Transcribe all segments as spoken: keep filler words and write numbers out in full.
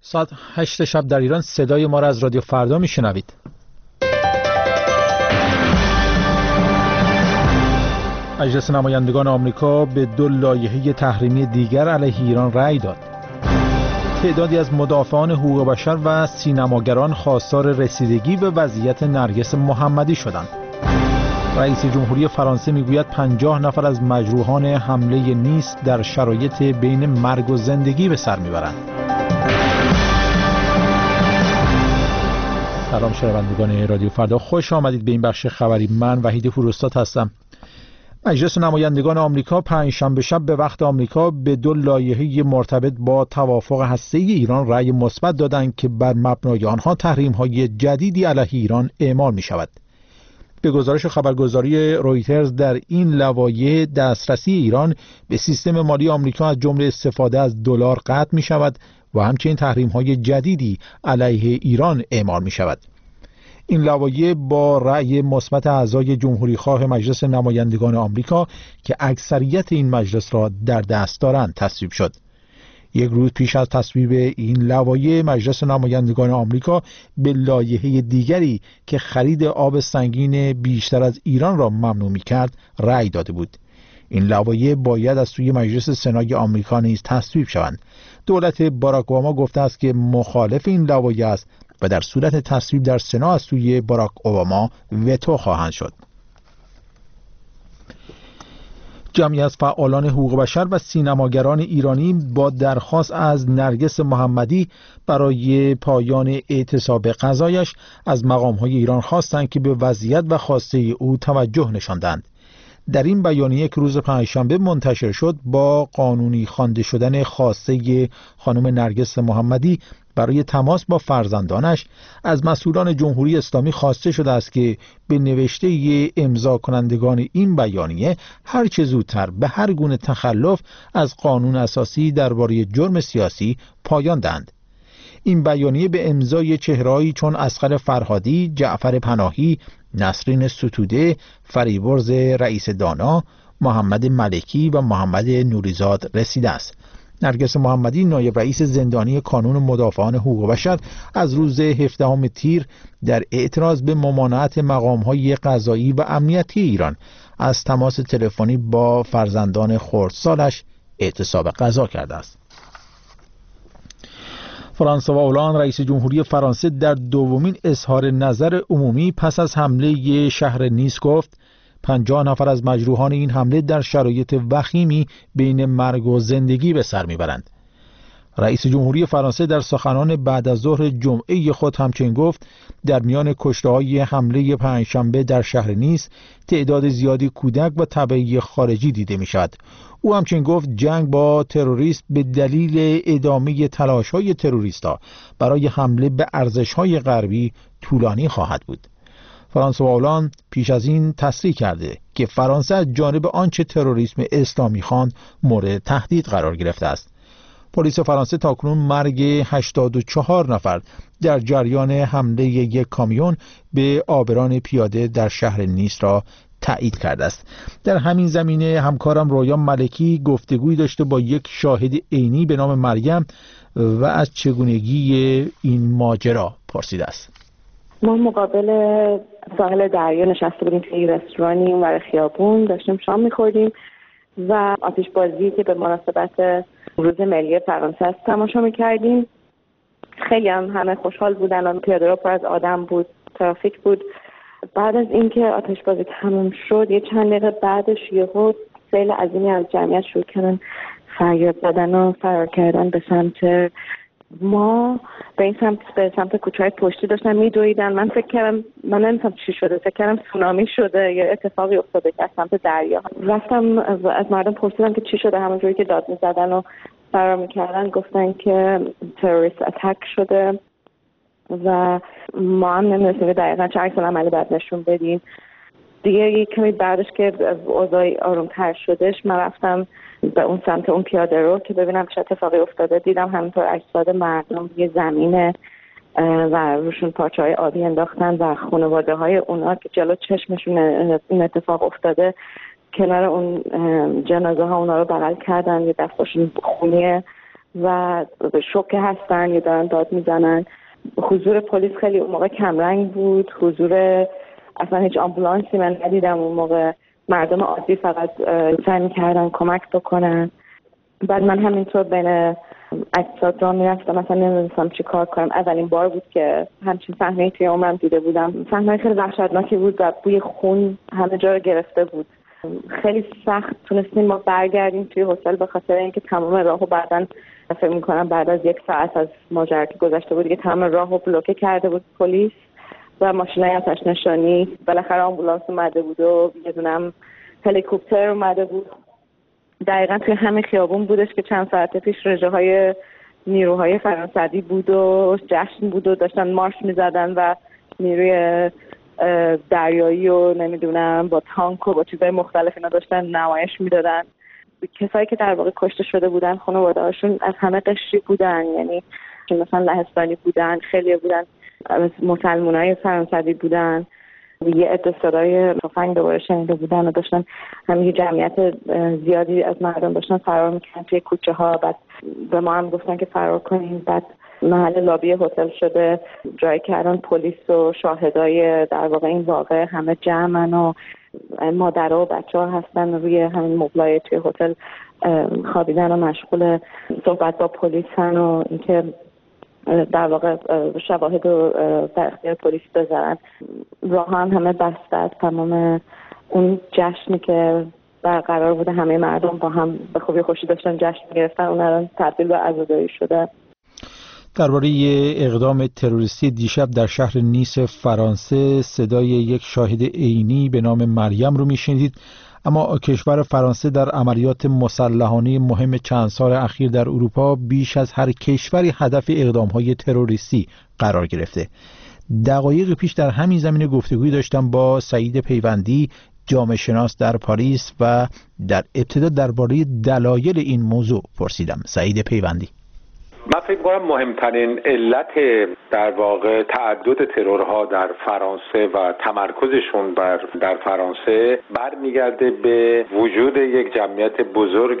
ساعت هشت شب در ایران صدای ما را از رادیو فردا میشنوید. مجلس نمایندگان آمریکا به دو لایحه تحریمی دیگر علیه ایران رأی داد. تعدادی از مدافعان حقوق بشر و سینماگران خواستار رسیدگی به وضعیت نرگس محمدی شدند. رئیس جمهوری فرانسه میگوید پنجاه نفر از مجروحان حمله نیس در شرایط بین مرگ و زندگی به سر میبرند. سلام شنوندگان رادیو فردا، خوش آمدید به این بخش خبری. من وحید فروستاد هستم. مجلس نمایندگان آمریکا پنجشنبه شب به وقت آمریکا به دو لایحه مرتبط با توافق هسته‌ای ایران رأی مثبت دادند که بر مبنای آنها تحریم‌های جدیدی علیه ایران اعمال می‌شود. به گزارش خبرگزاری رویترز در این لوایح دسترسی ایران به سیستم مالی آمریکا از جمله استفاده از دلار قطع می‌شود و همچنین تحریم‌های جدیدی علیه ایران اعمال می‌شود. این لوایح با رأی مثبت اعضای جمهوری‌خواه مجلس نمایندگان آمریکا که اکثریت این مجلس را در دست دارند تصویب شد. یک روز پیش از تصویب این لوایح، مجلس نمایندگان آمریکا به لایحه دیگری که خرید آب سنگین بیشتر از ایران را ممنوع می‌کرد رأی داده بود. این لوایح باید از سوی مجلس سنای آمریکا نیز تصویب شوند. دولت باراک اوباما گفته است که مخالف این لوایح است و در صورت تصویب در سنا از سوی باراک اوباما وتو خواهند شد. جمعی از فعالان حقوق بشر و سینماگران ایرانی با درخواست از نرگس محمدی برای پایان اعتصاب قضایش از مقام‌های ایران خواستند که به وضعیت و خواسته او توجه نشاندند. در این بیانیه که روز پنجشنبه منتشر شد، با قانونی خوانده شدن خواسته خانم نرگس محمدی برای تماس با فرزندانش، از مسئولان جمهوری اسلامی خواسته شده است که به نوشته امضا کنندگان این بیانیه هر چه زودتر به هر گونه تخلف از قانون اساسی درباره جرم سیاسی پایان دهند. این بیانیه به امضای چهرهایی چون اصغر فرهادی، جعفر پناهی، نسرین ستوده، فریبرز رئیس دانا، محمد ملکی و محمد نوریزاد رسیده است. نرگس محمدی، نایب رئیس زندانی کانون مدافعان حقوق بشر، از روز هفدهم تیر در اعتراض به ممانعت مقام‌های قضایی و امنیتی ایران از تماس تلفنی با فرزندان خردسالش اعتصاب قضا کرده است. فرانسوا اولان، رئیس جمهوری فرانسه، در دومین اظهار نظر عمومی پس از حمله شهر نیس گفت پنجاه نفر از مجروحان این حمله در شرایط وخیمی بین مرگ و زندگی به سر میبرند. رئیس جمهوری فرانسه در سخنان بعد از ظهر جمعه خود همچنین گفت در میان کشته‌های حمله پنجشنبه در شهر نیس تعداد زیادی کودک و تبعی خارجی دیده می‌شود. او همچنین گفت جنگ با تروریست به دلیل ادامه تلاش‌های تروریست‌ها برای حمله به ارزش‌های غربی طولانی خواهد بود. فرانسوا هولند پیش از این تصریح کرده که فرانسه از جانب آنچه تروریسم اسلامی خواند مورد تهدید قرار گرفته است. پلیس فرانسه تاکنون مرگ هشتاد و چهار نفر در جریان حمله یک کامیون به عابران پیاده در شهر نیس را تایید کرده است. در همین زمینه همکارم رویا ملکی گفتگوی داشته با یک شاهد عینی به نام مریم و از چگونگی این ماجرا پرسیده است. ما مقابل ساحل دریا نشسته بودیم توی رستورانی اونور خیابون، داشتیم شام می‌خوردیم و آتش بازی که به مناسبت روز ملی فرانسه است تماشا می‌کردیم. خیلی هم همه خوشحال بودن و پیاده‌رو پر از آدم بود، ترافیک بود. بعد از اینکه آتش بازی تموم شد، یه چند دقیقه بعدش یهو سیل عظیمی از جمعیت شروع کردن فریاد زدن و فرار کردن به سمت ما. به این سمت به سمت کوچه‌های پشتی داشتن میدویدن. من فکر کردم من نمی‌دونم چی شده، فکر کردم سونامی شده یا اتفاقی افتاده که از سمت دریا. رفتم از مردم پرسیدم که چی شده، همونجوری که داد می‌زدن و فرار می‌کردن گفتن که تروریست اتک شده و ما هم نمی‌دونیم دقیقاً چه عکس العملی بعد نشون بدیم. دیگه یک کمی بعدش که اوضاع آروم‌تر شدش، من رفتم به اون سمت اون پیاده رو که ببینم چه اتفاقی افتاده. دیدم همینطور اجساد مردم روی زمینه و روشون پارچه‌های آبی انداختن و خانواده‌های اونا که جلو چشمشون این اتفاق افتاده کنار اون جنازه ها اونا رو بغل کردن، یه دستاشون خونی و به شوکه هستن یا دارن داد میزنن. حضور پلیس خیلی اون موقع کمرنگ بود، حضور اصلا هیچ آمبولانسی من ندیدم اون موقع. مردم عادی فقط سعی می‌کردن کمک بکنن. بعد من همینطور بین اجساد را میرفتم، مثلا نمیدونستم چی کار کنم. اولین بار بود که همچین صحنه‌ای توی عمرم دیده بودم. صحنه خیلی وحشتناکی بود و بوی خون همه جا رو گرفته بود. خیلی سخت تونستیم ما برگردیم توی هتل به خاطر اینکه تمام راهو بعداً فکر می‌کنم بعد از یک ساعت از ماجرا که گذشته بود دیگه تمام راهو بلوکه کرده بود پلیس و ماشینای آتش نشانی. بالاخره آمبولانس اومده بود و یه دونم هلیکوپتر اومده بود. دقیقاً توی همین خیابون بودش که چند ساعت پیش رژه‌های نیروهای فرانسوی بود و جشن بود و داشتن مارش می‌زدن و نیروی دریایی و نمیدونم با تانک و با چیزهای مختلف اینا داشتن نمایش میدادن. کسایی که در واقع کشته شده بودن خانواده‌هاشون از همه قشری بودن، یعنی مثلا لهستانی بودن، خیلی بودن مسلمانای فرانسوی بودن. یه عده صدای تفنگ دوباره شنیده بودن و داشتن همین جمعیت زیادی از مردم داشتن فرار میکنن توی کوچه ها. بعد به ما هم گفتن که فرار کنیم. بعد محل لابی هتل شده جایی که الان پلیس و شاهدای در واقع این واقعه همه جمعن و مادرها و بچه ها هستن روی همین مبلای توی هتل خوابیدن و مشغول صحبت با پلیس هن و اینکه در واقع شواهد رو در اختیار پلیس بذارن. راه هم همه بسته است. تمام اون جشنی که برقرار بوده همه مردم با هم به خوبی خوشی داشتن جشن گرفتن اون الان تبدیل به عزاداری شده. درباره اقدام تروریستی دیشب در شهر نیس فرانسه صدای یک شاهد عینی به نام مریم رو میشنیدید. اما کشور فرانسه در عملیات مسلحانه مهم چند سال اخیر در اروپا بیش از هر کشوری هدف اقدام‌های تروریستی قرار گرفته. دقایق پیش در همین زمینه گفتگویی داشتم با سعید پیوندی، جامعه شناس در پاریس و در ابتدا درباره دلایل این موضوع پرسیدم. سعید پیوندی: من فکر می‌کنم مهمترین علت در واقع تعدد ترورها در فرانسه و تمرکزشون بر در فرانسه برمیگرده به وجود یک جمعیت بزرگ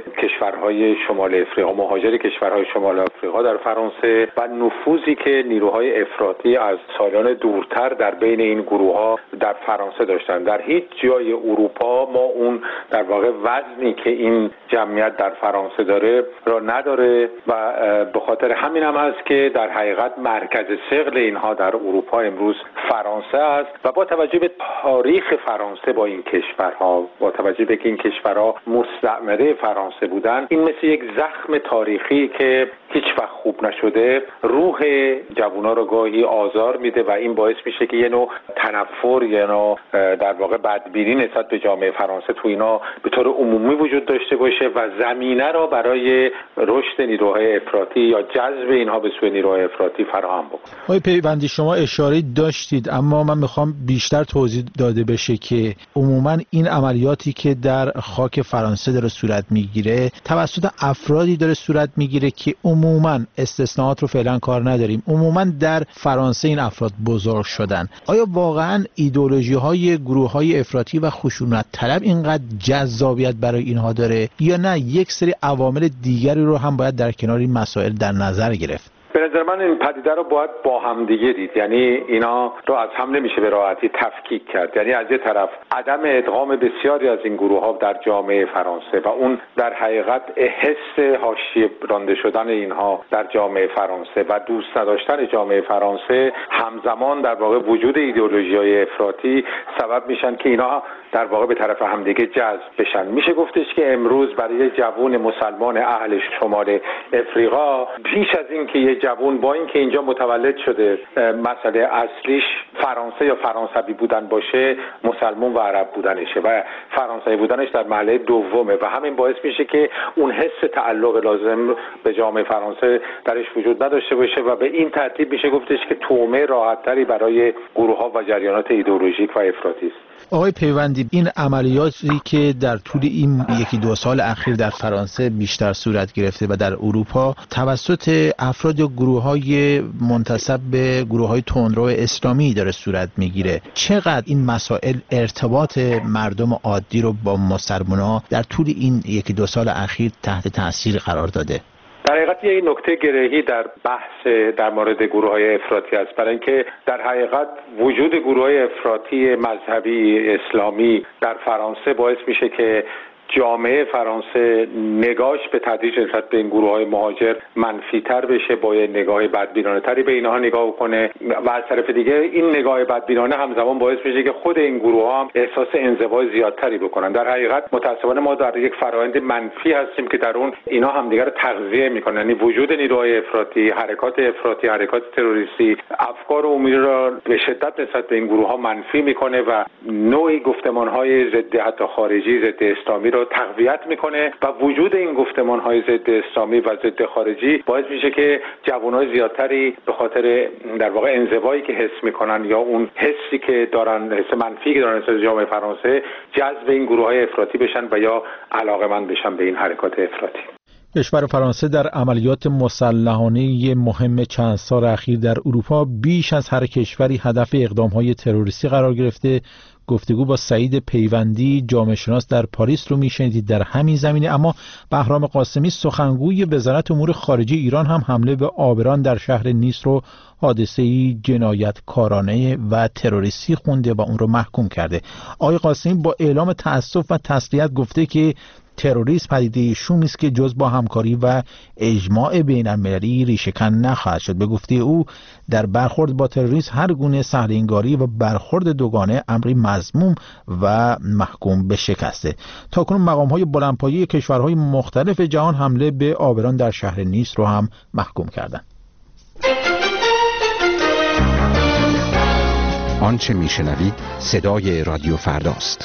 کشورهای شمال افریقا، مهاجر کشورهای شمال افریقا در فرانسه و نفوذی که نیروهای افراطی از سالان دورتر در بین این گروه‌ها در فرانسه داشتن. در هیچ جای اروپا ما اون در واقع وزنی که این جمعیت در فرانسه داره را نداره و به خاطر همین هم هست که در حقیقت مرکز ثقل اینها در اروپا امروز فرانسه است و با توجه به تاریخ فرانسه با این کشورها، با توجه به که این کشورها مستعمره فرانسه بودن، این مثل یک زخم تاریخی که هیچ وقت خوب نشده روح جوونا رو گاهی آزار میده و این باعث میشه که یه نوع تنفر، یه نوع در واقع بدبینی نسبت به جامعه فرانسه تو اینا به طور عمومی وجود داشته باشه و زمینه را برای رشد نیروهای افراطی یا جذب اینها به سوی نیروهای افراطی فراهم بکنه. آقای پیوندی، شما اشاره داشتید اما من میخوام بیشتر توضیح داده بشه که عموما این عملیاتی که در خاک فرانسه داره صورت میگیره توسط افرادی داره صورت میگیره که عموما استثناءات رو فعلا کار نداریم، عموما در فرانسه این افراد بزرگ شدن. آیا واقعا ایدئولوژی های گروه های افراطی و خشونت طلب اینقدر جذابیت برای اینها داره یا نه یک سری عوامل دیگری رو هم باید در کنار این مسائل در نظر گرفت؟ به نظر من این پدیده رو باید با هم دیگه دید، یعنی اینا رو از هم نمیشه به راحتی تفکیک کرد. یعنی از یه طرف عدم ادغام بسیاری از این گروه ها در جامعه فرانسه و اون در حقیقت حس حاشیه رانده شدن اینها در جامعه فرانسه و دوست نداشتن جامعه فرانسه همزمان در واقع وجود ایدئولوژی‌های افراطی سبب میشن که اینا در واقع به طرف همدیگه جذب بشن. میشه گفتش که امروز برای جوان مسلمان اهل شمال افریقا پیش از این که یه جوان با این که اینجا متولد شده مسئله اصلیش فرانسه یا فرانسوی بودن باشه، مسلمان و عرب بودنشه و فرانسوی بودنش در مرحله دومه و همین باعث میشه که اون حس تعلق لازم به جامعه فرانسه درش وجود نداشته باشه و به این ترتیب میشه گفتش که تومه راحت‌تری برای گروه‌ها و جریانات ایدئولوژیک و افراطی است. آقای پیوندی، این عملیاتی که در طول این یکی دو سال اخیر در فرانسه بیشتر صورت گرفته و در اروپا توسط افراد یا گروه‌های منتسب به گروه‌های تندرو اسلامی داره صورت میگیره، چقدر این مسائل ارتباط مردم عادی رو با مسلمان‌ها در طول این یکی دو سال اخیر تحت تاثیر قرار داده؟ در حقیقت یه نکته گرهی در بحث در مورد گروه‌های افراطی است، برای اینکه در حقیقت وجود گروه‌های افراطی مذهبی اسلامی در فرانسه باعث میشه که جامعه فرانسه نگاهش به تدریج نسبت به این گروه‌های مهاجر منفی‌تر بشه، با یه نگاه بدبینانه‌تری به اینها نگاه کنه و از طرف دیگه این نگاه بدبینانه همزمان باعث میشه که خود این گروه‌ها هم احساس انزوای زیادتری بکنن. در حقیقت متأسفانه ما در یک فرآیند منفی هستیم که در اون اینا همدیگر رو تغذیه میکنن، یعنی وجود نیروهای افراطی، حرکات افراطی، حرکات تروریستی افکار عمومی را به شدت نسبت به این گروه‌ها منفی میکنه و نوعی گفتمان‌های ضد حتی خارجی، ضد اسلامی رو تقویت میکنه و وجود این گفتمان‌های ضد اسلامی و ضد خارجی باعث میشه که جوانای زیادتری به خاطر در واقع انزوایی که حس میکنن یا اون حسی که دارن، حس منفی که دارن نسبت جامعه فرانسه، جذب این گروه‌های افراطی بشن و یا علاقه‌مند بشن به این حرکات افراطی. کشور فرانسه در عملیات مسلحانه مهم چند سال اخیر در اروپا بیش از هر کشوری هدف اقدام‌های تروریستی قرار گرفته. گفتگو با سعید پیوندی جامعه شناس در پاریس رو میشنیدید در همین زمینه. اما بهرام قاسمی سخنگوی وزارت امور خارجه ایران هم حمله به عابران در شهر نیس رو حادثه‌ای جنایتکارانه و تروریستی خونده و اون رو محکوم کرده. آقای قاسمی با اعلام تأسف و تسلیت گفته که تروریسم پدیده شومی است که جز با همکاری و اجماع بین‌المللی ریشه‌کن نخواهد شد. به گفته او در برخورد با تروریسم هر گونه سهل‌انگاری و برخورد دوگانه امری مذموم و محکوم به شکسته. تاکنون مقام‌های بلندپایه کشورهای مختلف جهان حمله به عابران در شهر نیس رو هم محکوم کردند. آنچه میشنوید صدای رادیو فرداست.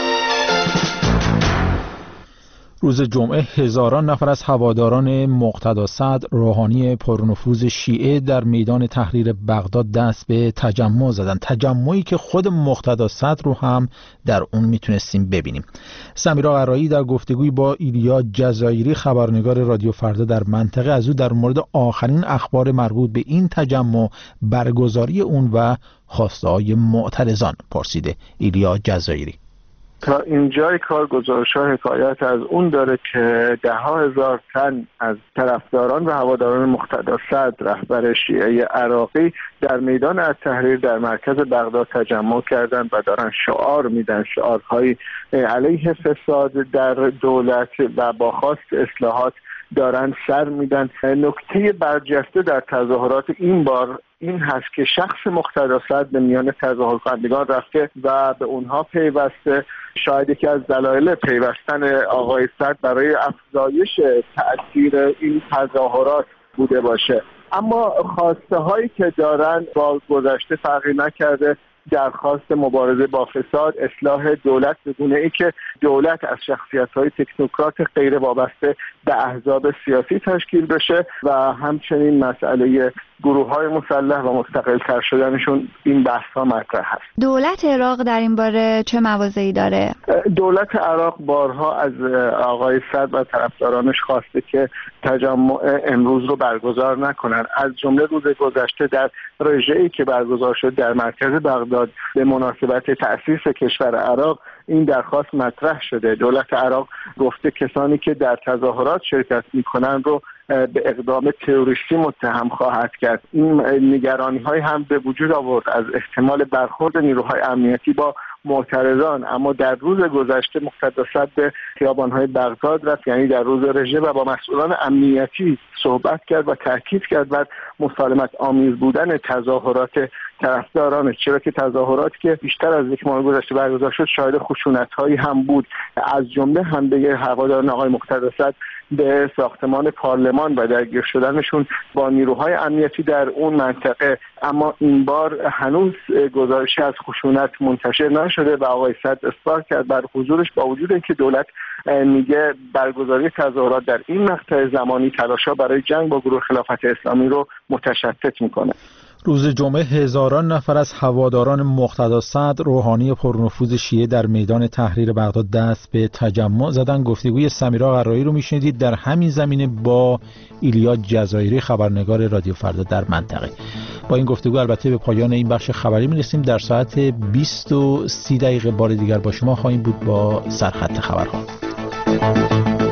روز جمعه هزاران نفر از هواداران مقتدا صدر روحانی پرنفوذ شیعه در میدان تحریر بغداد دست به تجمع زدند. تجمعی که خود مقتدا صدر رو هم در اون میتونستیم ببینیم. سمیرا قرایی در گفتگوی با ایلیا جزایری خبرنگار رادیو فردا در منطقه از او در مورد آخرین اخبار مربوط به این تجمع، برگزاری اون و خواسته‌های معترضان پرسیده. ایلیا جزایری: تا اینجای کار گزارش‌ها حکایت از اون داره که ده ها هزار تن از طرفداران و هواداران مقتدا صدر رهبر شیعه عراقی در میدان التحریر در مرکز بغداد تجمع کردند و دارن شعار میدن، شعارهای علیه فساد در دولت و با خواست اصلاحات دارن سر میدن. نکته برجسته در تظاهرات این بار این هست که شخص مقتدا صدر به میان تظاهر کنندگان رفته و به اونها پیوسته. شاید یکی از دلایل پیوستن آقای صدر برای افزایش تأثیر این تظاهرات بوده باشه. اما خواسته هایی که دارن با گذشته فرقی نکرده، درخواست مبارزه با فساد، اصلاح دولت به گونه‌ای که دولت از شخصیت‌های تکنوکرات غیر وابسته به احزاب سیاسی تشکیل بشه و همچنین مسئله گروه‌های مسلح و مستقل‌تر شدنشون. این بحث‌ها مطرح هست. دولت عراق در این باره چه مواضعی داره؟ دولت عراق بارها از آقای صدر و طرفدارانش خواسته که تجمع امروز رو برگزار نکنن. از جمله روز گذشته در رژه‌ای که برگزار شد در مرکز بغداد به مناسبت تأسیس کشور عراق این درخواست مطرح شده. دولت عراق گفته کسانی که در تظاهرات شرکت میکنن رو به اقدام تروریستی متهم خواهد کرد. این نگرانی‌های هم به وجود آورد از احتمال برخورد نیروهای امنیتی با معترضان. اما در روز گذشته مقتدا صدر به خیابان‌های بغداد رفت، یعنی در روز رژه، و با مسئولان امنیتی صحبت کرد و تاکید کرد بر مسالمت آمیز بودن تظاهرات طرفداران، چرا که تظاهراتی که بیشتر از یک ماه گذشته برگزار شد شاهد خشونت‌هایی هم بود، از جمله حمله هواداران آقای مقتدا صدر به ساختمان پارلمان و درگیر شدنشون با نیروهای امنیتی در اون منطقه. اما این بار هنوز گزارشی از خشونت منتشر نشده و آقای صدر اصرار کرد بر حضورش، با وجود اینکه دولت میگه برگزاری تظاهرات در این مقطع زمانی تلاش‌ها برای جنگ با گروه خلافت اسلامی رو متشتت میکنه. روز جمعه هزاران نفر از هواداران مقتدا صدر روحانی پرنفوذ شیعه در میدان تحریر بغداد دست به تجمع زدن. گفتگوی سمیرا قرایی رو میشنیدید در همین زمینه با ایلیا جزایری خبرنگار رادیو فردا در منطقه. با این گفتگو البته به پایان این بخش خبری میرسیم. در ساعت بیست و سی دقیقه بار دیگر با شما خواهیم بود با سرخط خبرها.